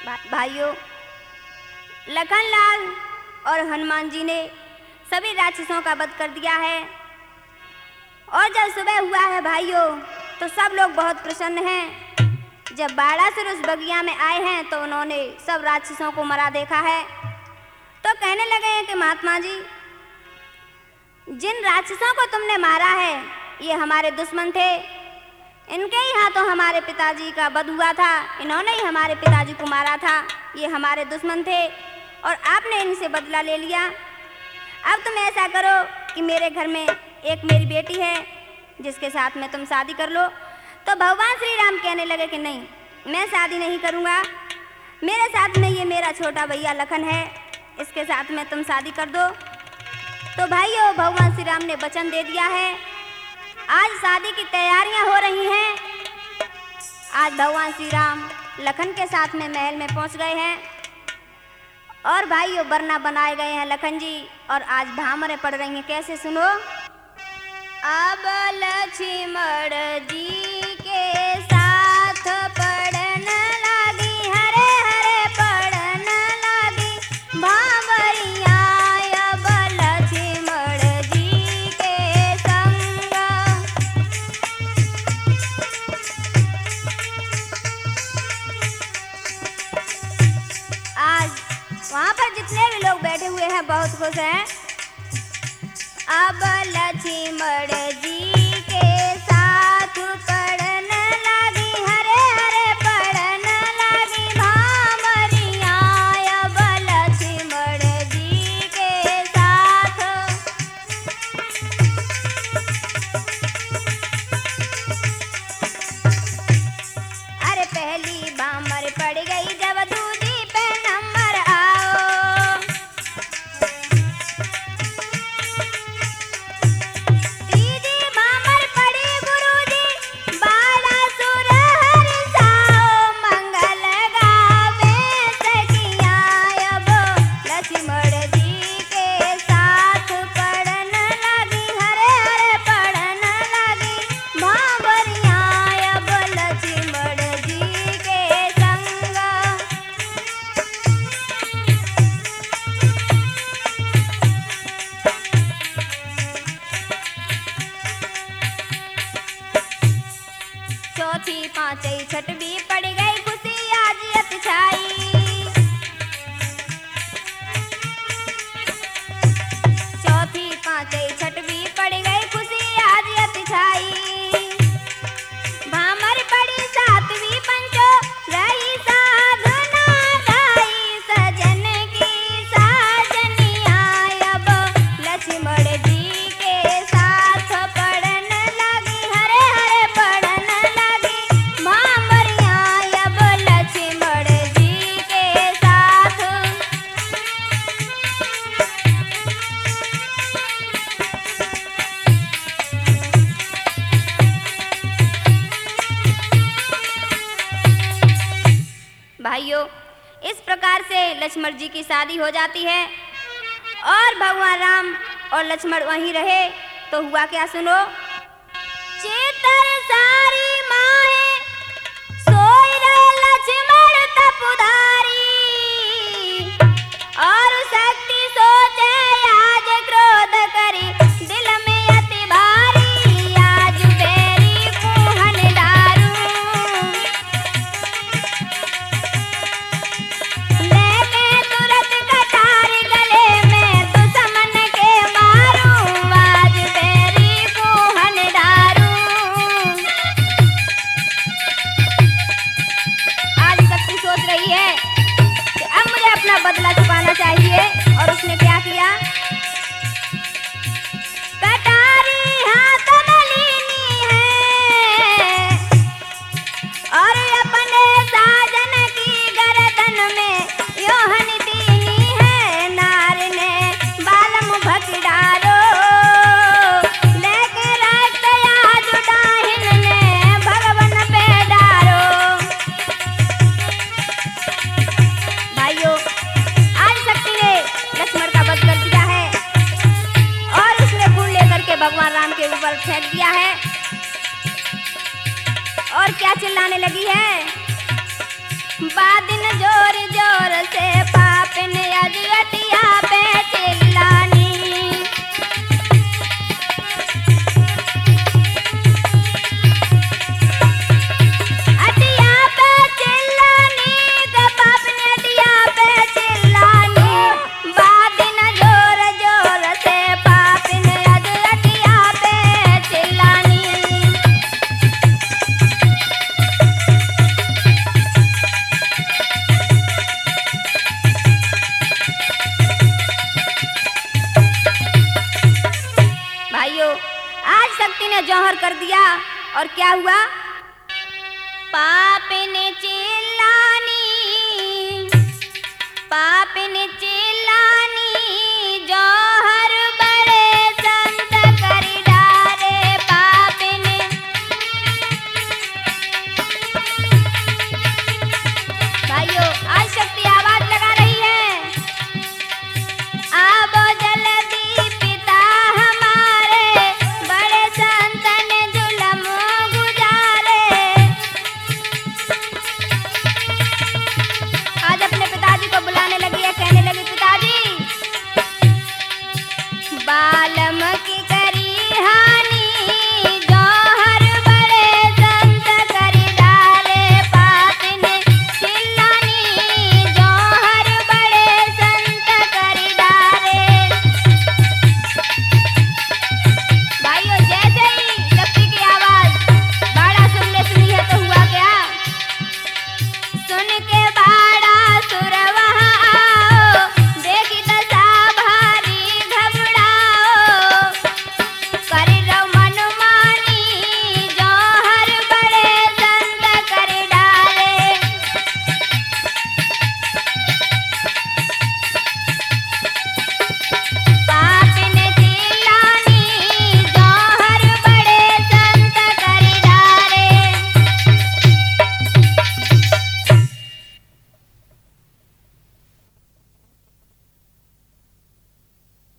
भाइयों, लखनलाल और हनुमान जी ने सभी राक्षसों का वध कर दिया है और जब सुबह हुआ है भाइयों तो सब लोग बहुत प्रसन्न हैं। जब बाणासुर उस बगिया में आए हैं तो उन्होंने सब राक्षसों को मरा देखा है, तो कहने लगे हैं कि महात्मा जी, जिन राक्षसों को तुमने मारा है ये हमारे दुश्मन थे, इनके ही हाथों हमारे पिताजी का वध हुआ था, इन्होंने ही हमारे पिताजी को मारा था, ये हमारे दुश्मन थे और आपने इनसे बदला ले लिया। अब तुम ऐसा करो कि मेरे घर में एक मेरी बेटी है जिसके साथ में तुम शादी कर लो। तो भगवान श्री राम कहने लगे कि नहीं, मैं शादी नहीं करूँगा, मेरे साथ में ये मेरा छोटा भैया लखन है, इसके साथ में तुम शादी कर दो। तो भाइयों, भगवान श्री राम ने वचन दे दिया है, आज शादी की तैयारियां हो रही हैं। आज भगवान श्री राम लखन के साथ में महल में पहुंच गए हैं और भाइयों वरना बनाए गए हैं लखन जी, और आज भामरें पड़ रही हैं। कैसे सुनो, अब लक्ष्मण जी के साथ पड़न लगी, हरे हरे पड़न लगी भामरिया, अब लक्ष्मण जी के संग। आज वहाँ पर जितने भी लोग बैठे हुए हैं बहुत खुश हैं। अब लक्ष्मण जी के साथ पड़न लगी, हरे हरे पड़न लगी भामरिया, अब लक्ष्मण जी के साथ। अरे पहली भामर पड़ गई जब दूजी पे नंबर आओ, तीजी भामर पड़ी गुरुजी बाणासुर हरिसाओ, मंगल गावे सखिया, अब लक्ष्मण जी के साथ पड़न लगी, हरे हरे पड़न लगी भामरिया, अब लक्ष्मण जी के संग। चौथी पांचवी छठवीं पड़ गई खुशी आज अति छाई, चौथी पांचवी छठवीं पड़ गई खुशी आज अति छाई, भामर पड़ी सातवीं पंचो रही साधना गाई, सजन की साजनिया, अब लक्ष्मण जी के साथ पड़न लगी, हरे हरे पड़न लगी भामरिया, अब लक्ष्मण जी के साथ। भाइयों, इस प्रकार से लक्ष्मण जी की शादी हो जाती है और भगवान राम और लक्ष्मण वहीं रहे। तो हुआ क्या सुनो, चेतर सारी माहे सोई रहे लक्ष्मण तपुधारी, और शक्ति सोचे आज क्रोध करी दिल में अति भारी, आज बेरी कुहन दारू, लेके तुरंत कटार गले में दुश्मन के मारू, आज बेरी कुहन दारू। आज शक्ति सोच रही है कि अब मुझे अपना बदला चुकाना चाहिए, और उसने क्या किया, कटारी हाथ में लीनी है और अपने साजन की गर्दन में योहन दीनी है, नार ने बालम भक डारो, लेके रक्त आज डाहिन ने भगवन पे डारो। भाइयों, आज शक्ति ने लक्ष्मण का वध कर दिया है और उसने फूल लेकर के भगवान राम के ऊपर फेंक दिया है और क्या चिल्लाने लगी है, बादिन जोर संहार कर दिया। और क्या हुआ? पाप ने